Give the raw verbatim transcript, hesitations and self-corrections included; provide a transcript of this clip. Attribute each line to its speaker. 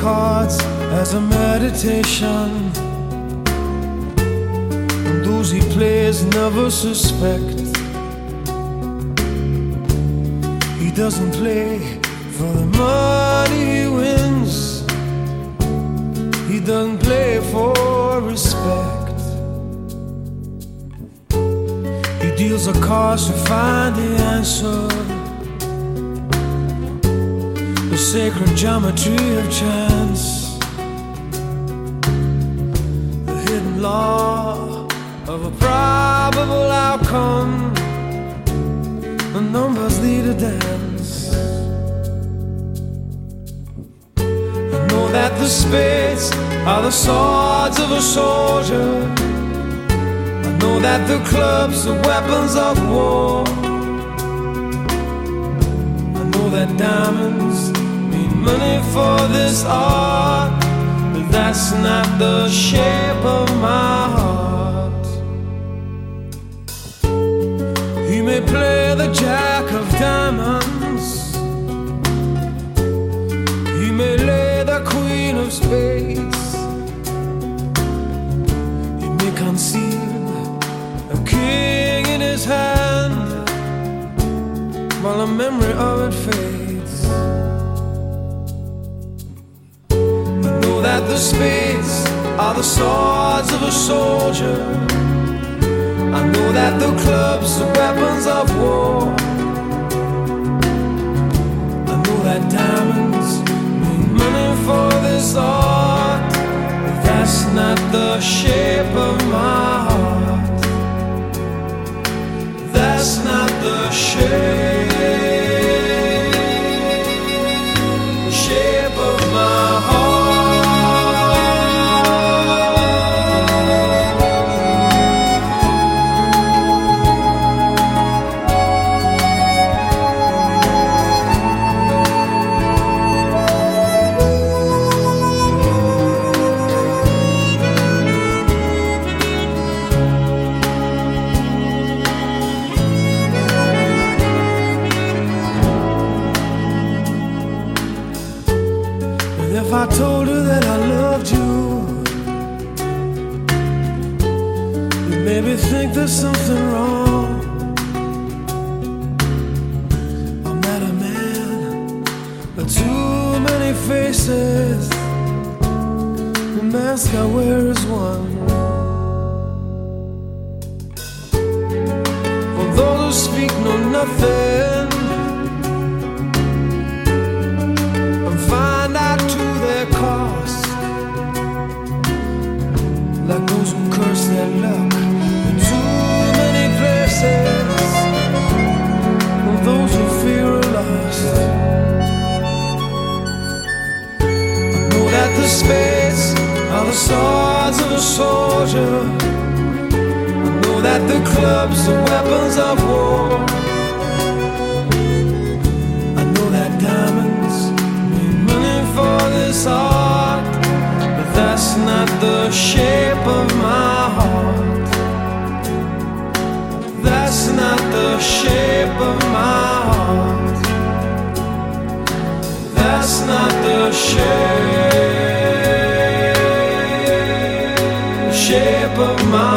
Speaker 1: cards as a meditation, and those he plays never suspect. He doesn't play for the money he wins, he doesn't play for respect. He deals the cards to find the answer, the sacred geometry of chance, the hidden law of a probable outcome. The numbers lead a dance. I know that the spades are the swords of a soldier, I know that the clubs are weapons of war, I know that diamonds mean money for this art, but that's not the shape of my heart. He may play the jack of diamonds, he may lay the queen of spades, he may conceal a king in his hand while the memory of it fades. I know that the spades are the swords of a soldier, I know that the clubs are weapons of war, I know that diamonds mean money for this art, but that's not the shape of my heart. That's not the shape, shape of my heart. If I told her that I loved you, you'd maybe think there's something wrong. I'm not a man, but too many faces, the mask I wear is one. For those who speak know nothing and find out to their cost, like those who curse their luck in too many places, or those who fear are lost. I know that the spades are the swords of a soldier, I know that the clubs are weapons of war, I know that diamonds mean money for this art, but that's not the shape of my heart. That's not the shape of my heart. That's not the shape, shape of my